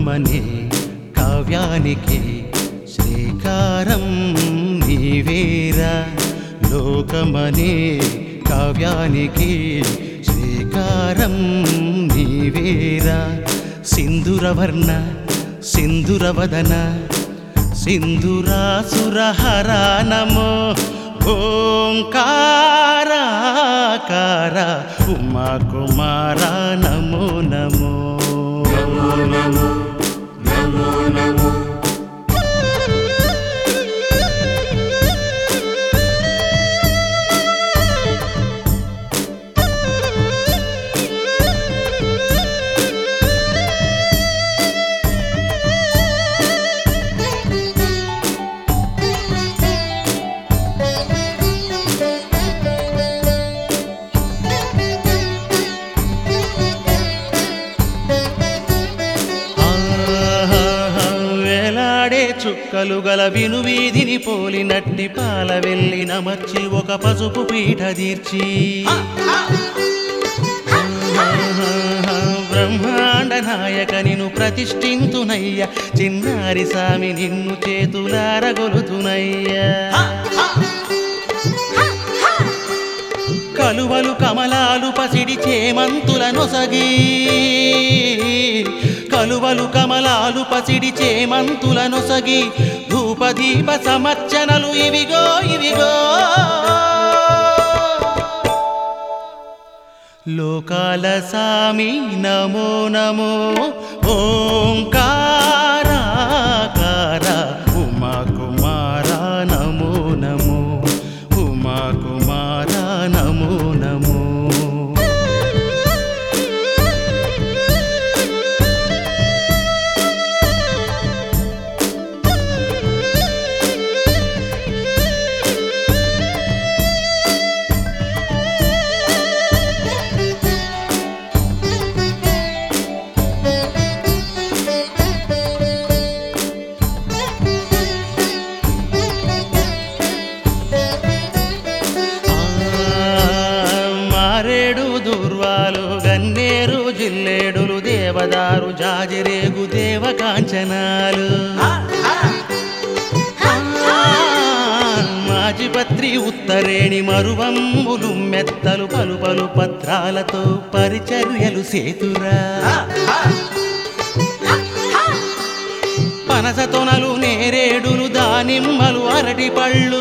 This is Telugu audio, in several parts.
లోకమనే కావ్యానికి శ్రీకారం నీవేరా లోకమనే కావ్యానికి శ్రీకారం నీవేరా సింధురవర్ణ సింధురవదన సింధురాసురహర నమో ఓంకారాకార ఉమా కుమార నమో నమో నమో నమో నమో నమో చుక్కలు గల విను వీధిని పోలినట్టి పాల వెళ్ళి నమర్చి ఒక పసుపు పీఠ తీర్చి బ్రహ్మాండ నాయక నిన్ను ప్రతిష్ఠింతునయ్య చిన్నారి సామి నిన్ను చేతులారగొలుతునయ్యా కలువలు కమలాలు పసిడి చేమంతుల నొసగి కలువలు కమలాలు పసిడి చేమంతుల నొసగి ధూపదీప సమర్చనలు ఇవిగో ఇవిగో లోకాల సామి నమో నమో ఓంకారాకార ఉమా కుమార నమో నమో ఉమా కుమార నమో నమో దూర్వాలు గన్నేరు జిల్లేడులు దేవదారు జాజిరేగు దేవకాంచనాలు మాజిపత్రి ఉత్తరేణి మరువంబులు మెత్తలు పలు పలు పత్రాలతో పరిచర్యలు సేతురా పనస తొనలు నేరేడులు దానిమ్మలు అరటి పళ్ళు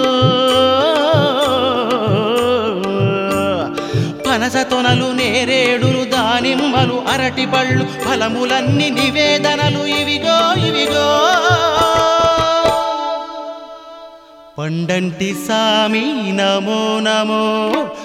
పనస తొనలు నేరేడులు దానిమ్మలు అరటి పళ్ళు ఫలములన్నీ నివేదనలు ఇవిగో ఇవిగో పండంటి సామి నమో నమో